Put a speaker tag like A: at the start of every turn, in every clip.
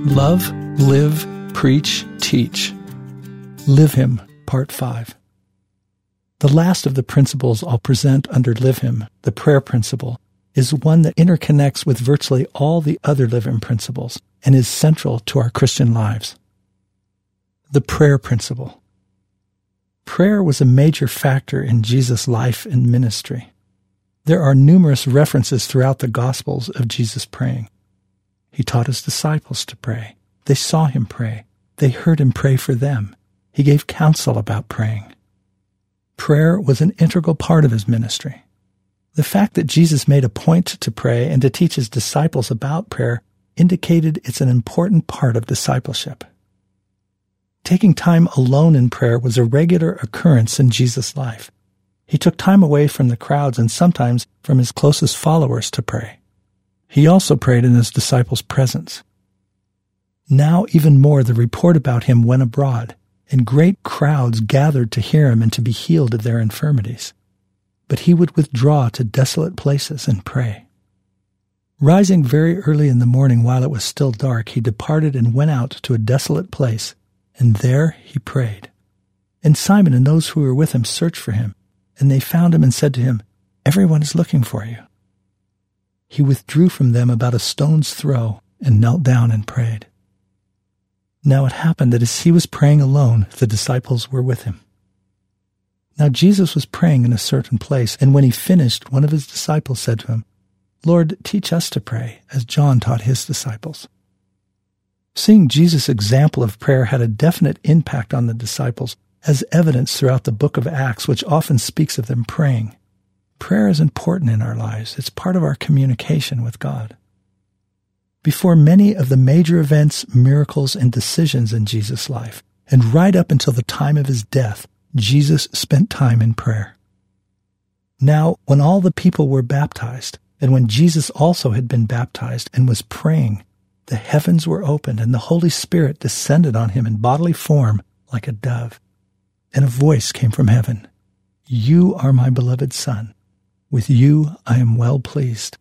A: Love, Live, Preach, Teach. Live Him, Part 5. The last of the principles I'll present under Live Him, the prayer principle, is one that interconnects with virtually all the other Live Him principles and is central to our Christian lives. The prayer principle. Prayer was a major factor in Jesus' life and ministry. There are numerous references throughout the Gospels of Jesus praying. He taught his disciples to pray. They saw him pray. They heard him pray for them. He gave counsel about praying. Prayer was an integral part of his ministry. The fact that Jesus made a point to pray and to teach his disciples about prayer indicated it's an important part of discipleship. Taking time alone in prayer was a regular occurrence in Jesus' life. He took time away from the crowds and sometimes from his closest followers to pray. He also prayed in his disciples' presence. Now even more, the report about him went abroad, and great crowds gathered to hear him and to be healed of their infirmities. But he would withdraw to desolate places and pray. Rising very early in the morning while it was still dark, he departed and went out to a desolate place, and there he prayed. And Simon and those who were with him searched for him, and they found him and said to him, "Everyone is looking for you." He withdrew from them about a stone's throw and knelt down and prayed. Now it happened that as he was praying alone, the disciples were with him. Now Jesus was praying in a certain place, and when he finished, one of his disciples said to him, "Lord, teach us to pray, as John taught his disciples." Seeing Jesus' example of prayer had a definite impact on the disciples, as evidenced throughout the book of Acts, which often speaks of them praying. Prayer is important in our lives. It's part of our communication with God. Before many of the major events, miracles, and decisions in Jesus' life, and right up until the time of his death, Jesus spent time in prayer. Now, when all the people were baptized, and when Jesus also had been baptized and was praying, the heavens were opened, and the Holy Spirit descended on him in bodily form like a dove. And a voice came from heaven, "You are my beloved Son. With you I am well pleased."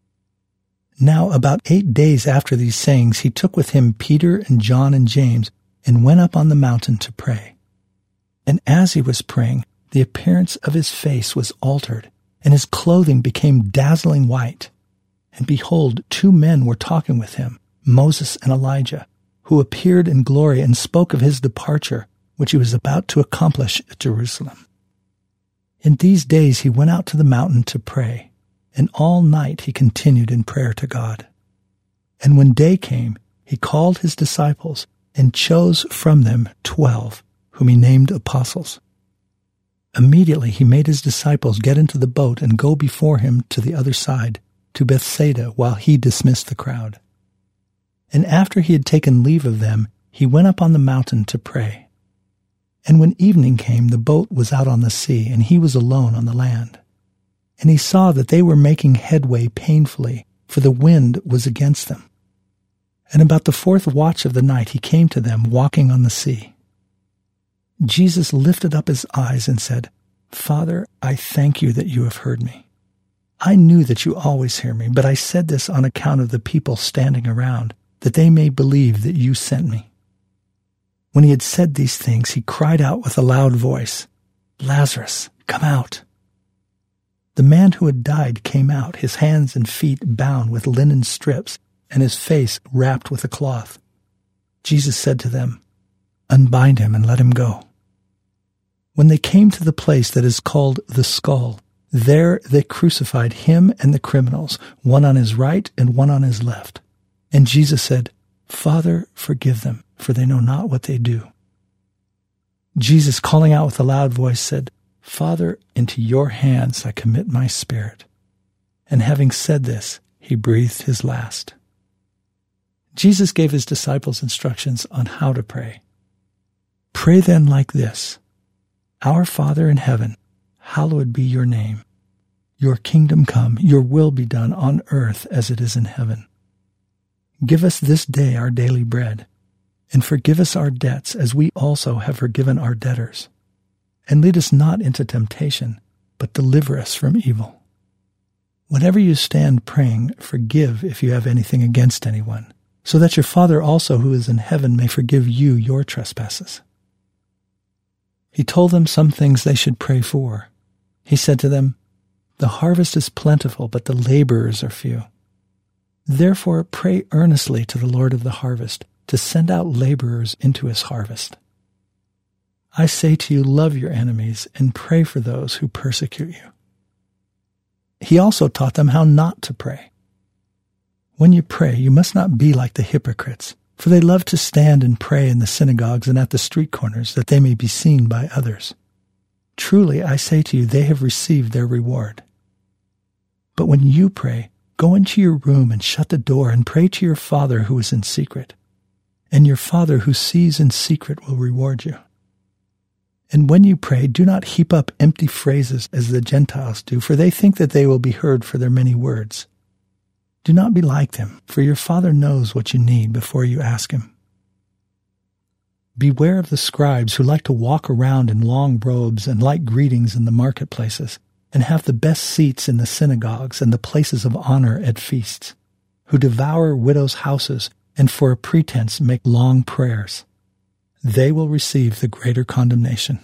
A: Now about 8 days after these sayings, he took with him Peter and John and James and went up on the mountain to pray. And as he was praying, the appearance of his face was altered, and his clothing became dazzling white. And behold, 2 men were talking with him, Moses and Elijah, who appeared in glory and spoke of his departure, which he was about to accomplish at Jerusalem. In these days he went out to the mountain to pray, and all night he continued in prayer to God. And when day came, he called his disciples and chose from them 12, whom he named apostles. Immediately he made his disciples get into the boat and go before him to the other side, to Bethsaida, while he dismissed the crowd. And after he had taken leave of them, he went up on the mountain to pray. And when evening came, the boat was out on the sea, and he was alone on the land. And he saw that they were making headway painfully, for the wind was against them. And about the 4th watch of the night he came to them, walking on the sea. Jesus lifted up his eyes and said, "Father, I thank you that you have heard me. I knew that you always hear me, but I said this on account of the people standing around, that they may believe that you sent me." When he had said these things, he cried out with a loud voice, "Lazarus, come out." The man who had died came out, his hands and feet bound with linen strips, and his face wrapped with a cloth. Jesus said to them, "Unbind him and let him go." When they came to the place that is called the Skull, there they crucified him and the criminals, one on his right and one on his left. And Jesus said, "Father, forgive them, for they know not what they do." Jesus, calling out with a loud voice, said, "Father, into your hands I commit my spirit." And having said this, he breathed his last. Jesus gave his disciples instructions on how to pray. Pray then like this: Our Father in heaven, hallowed be your name. Your kingdom come, your will be done on earth as it is in heaven. Give us this day our daily bread, and forgive us our debts as we also have forgiven our debtors. And lead us not into temptation, but deliver us from evil. Whenever you stand praying, forgive if you have anything against anyone, so that your Father also who is in heaven may forgive you your trespasses." He told them some things they should pray for. He said to them, "The harvest is plentiful, but the laborers are few. Therefore pray earnestly to the Lord of the harvest to send out laborers into his harvest. I say to you, love your enemies and pray for those who persecute you." He also taught them how not to pray. "When you pray, you must not be like the hypocrites, for they love to stand and pray in the synagogues and at the street corners, that they may be seen by others. Truly, I say to you, they have received their reward. But when you pray, go into your room and shut the door and pray to your Father who is in secret, and your Father who sees in secret will reward you. And when you pray, do not heap up empty phrases as the Gentiles do, for they think that they will be heard for their many words. Do not be like them, for your Father knows what you need before you ask him. Beware of the scribes who like to walk around in long robes and like greetings in the marketplaces, and have the best seats in the synagogues and the places of honor at feasts, who devour widows' houses and for a pretense make long prayers. They will receive the greater condemnation."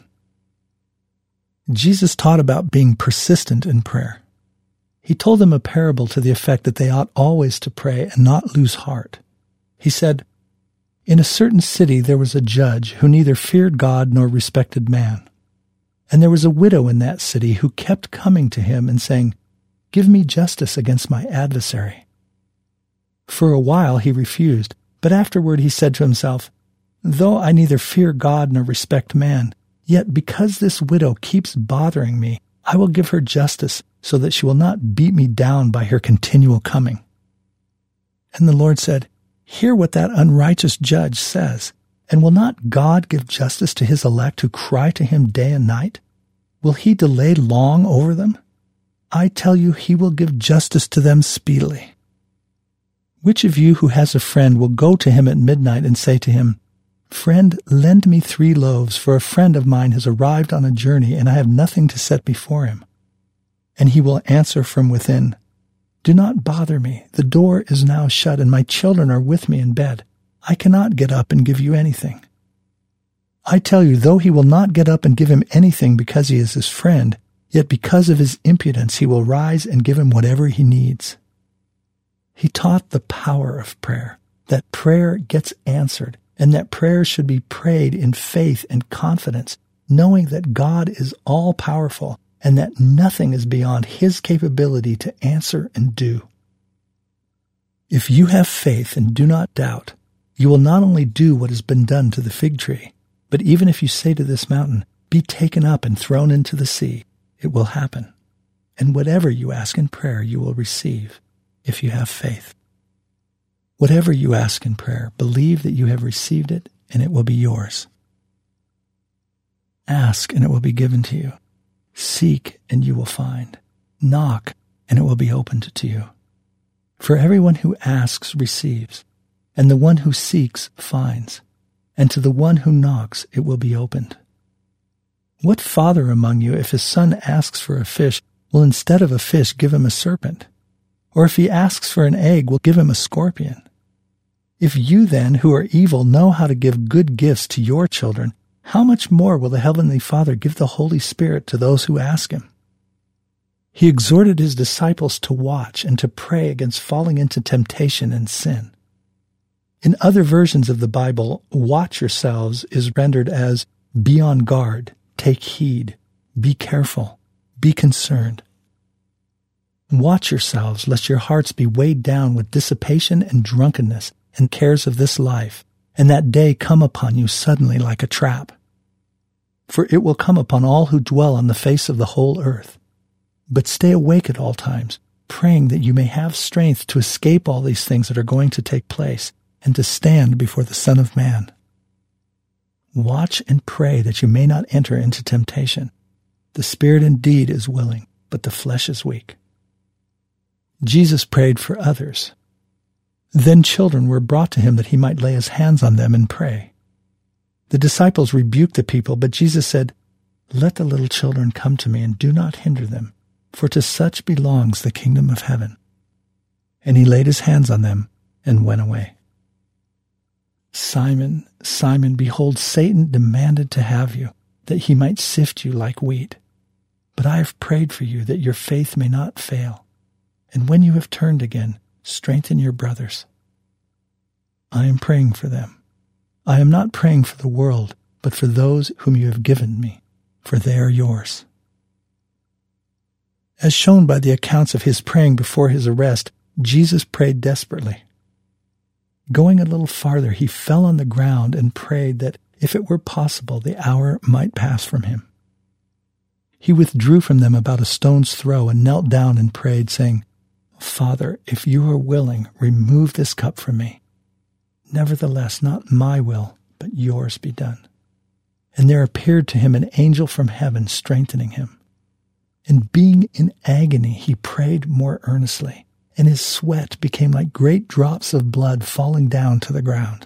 A: Jesus taught about being persistent in prayer. He told them a parable to the effect that they ought always to pray and not lose heart. He said, "In a certain city there was a judge who neither feared God nor respected man. And there was a widow in that city who kept coming to him and saying, 'Give me justice against my adversary.' For a while he refused, but afterward he said to himself, 'Though I neither fear God nor respect man, yet because this widow keeps bothering me, I will give her justice so that she will not beat me down by her continual coming.' And the Lord said, 'Hear what that unrighteous judge says. And will not God give justice to his elect who cry to him day and night? Will he delay long over them? I tell you, he will give justice to them speedily. Which of you who has a friend will go to him at midnight and say to him, 'Friend, lend me 3 loaves, for a friend of mine has arrived on a journey, and I have nothing to set before him?' And he will answer from within, 'Do not bother me. The door is now shut, and my children are with me in bed. I cannot get up and give you anything.' I tell you, though he will not get up and give him anything because he is his friend, yet because of his impudence he will rise and give him whatever he needs." He taught the power of prayer, that prayer gets answered, and that prayer should be prayed in faith and confidence, knowing that God is all-powerful and that nothing is beyond his capability to answer and do. If you have faith and do not doubt, you will not only do what has been done to the fig tree, but even if you say to this mountain, "Be taken up and thrown into the sea," it will happen. And whatever you ask in prayer, you will receive, if you have faith. Whatever you ask in prayer, believe that you have received it, and it will be yours. Ask, and it will be given to you. Seek, and you will find. Knock, and it will be opened to you. For everyone who asks receives, and the one who seeks finds, and to the one who knocks it will be opened. What father among you, if his son asks for a fish, will instead of a fish give him a serpent? Or if he asks for an egg, will give him a scorpion? If you then, who are evil, know how to give good gifts to your children, how much more will the Heavenly Father give the Holy Spirit to those who ask him? He exhorted his disciples to watch and to pray against falling into temptation and sin. In other versions of the Bible, watch yourselves is rendered as be on guard, take heed, be careful, be concerned. Watch yourselves, lest your hearts be weighed down with dissipation and drunkenness and cares of this life, and that day come upon you suddenly like a trap. For it will come upon all who dwell on the face of the whole earth. But stay awake at all times, praying that you may have strength to escape all these things that are going to take place, and to stand before the Son of Man. Watch and pray that you may not enter into temptation. The spirit indeed is willing, but the flesh is weak. Jesus prayed for others. Then children were brought to him that he might lay his hands on them and pray. The disciples rebuked the people, but Jesus said, "Let the little children come to me, and do not hinder them, for to such belongs the kingdom of heaven." And he laid his hands on them and went away. Simon, Simon, behold, Satan demanded to have you, that he might sift you like wheat. But I have prayed for you that your faith may not fail. And when you have turned again, strengthen your brothers. I am praying for them. I am not praying for the world, but for those whom you have given me, for they are yours. As shown by the accounts of his praying before his arrest, Jesus prayed desperately. Going a little farther, he fell on the ground and prayed that, if it were possible, the hour might pass from him. He withdrew from them about a stone's throw and knelt down and prayed, saying, Father, if you are willing, remove this cup from me. Nevertheless, not my will, but yours be done. And there appeared to him an angel from heaven, strengthening him. And being in agony, he prayed more earnestly, and his sweat became like great drops of blood falling down to the ground.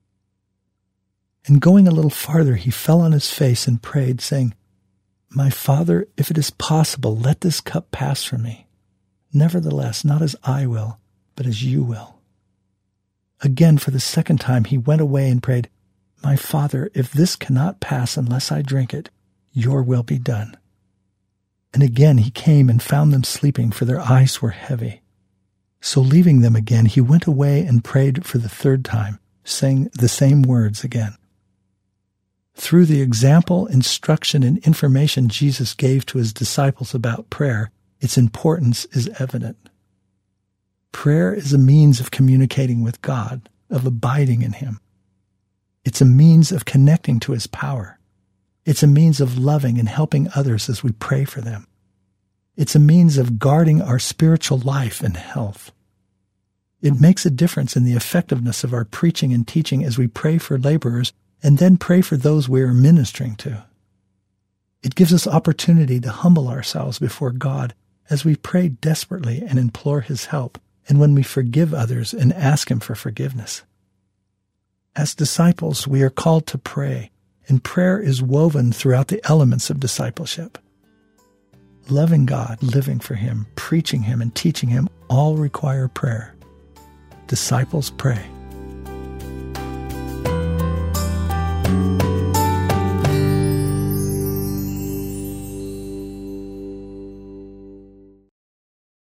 A: And going a little farther, he fell on his face and prayed, saying, My Father, if it is possible, let this cup pass from me. Nevertheless, not as I will, but as you will. Again, for the second time, he went away and prayed, My Father, if this cannot pass unless I drink it, your will be done. And again he came and found them sleeping, for their eyes were heavy. So leaving them again, he went away and prayed for the third time, saying the same words again. Through the example, instruction, and information Jesus gave to his disciples about prayer, its importance is evident. Prayer is a means of communicating with God, of abiding in him. It's a means of connecting to his power. It's a means of loving and helping others as we pray for them. It's a means of guarding our spiritual life and health. It makes a difference in the effectiveness of our preaching and teaching as we pray for laborers and then pray for those we are ministering to. It gives us opportunity to humble ourselves before God as we pray desperately and implore his help, and when we forgive others and ask him for forgiveness. As disciples, we are called to pray, and prayer is woven throughout the elements of discipleship. Loving God, living for him, preaching him, and teaching him all require prayer. Disciples pray.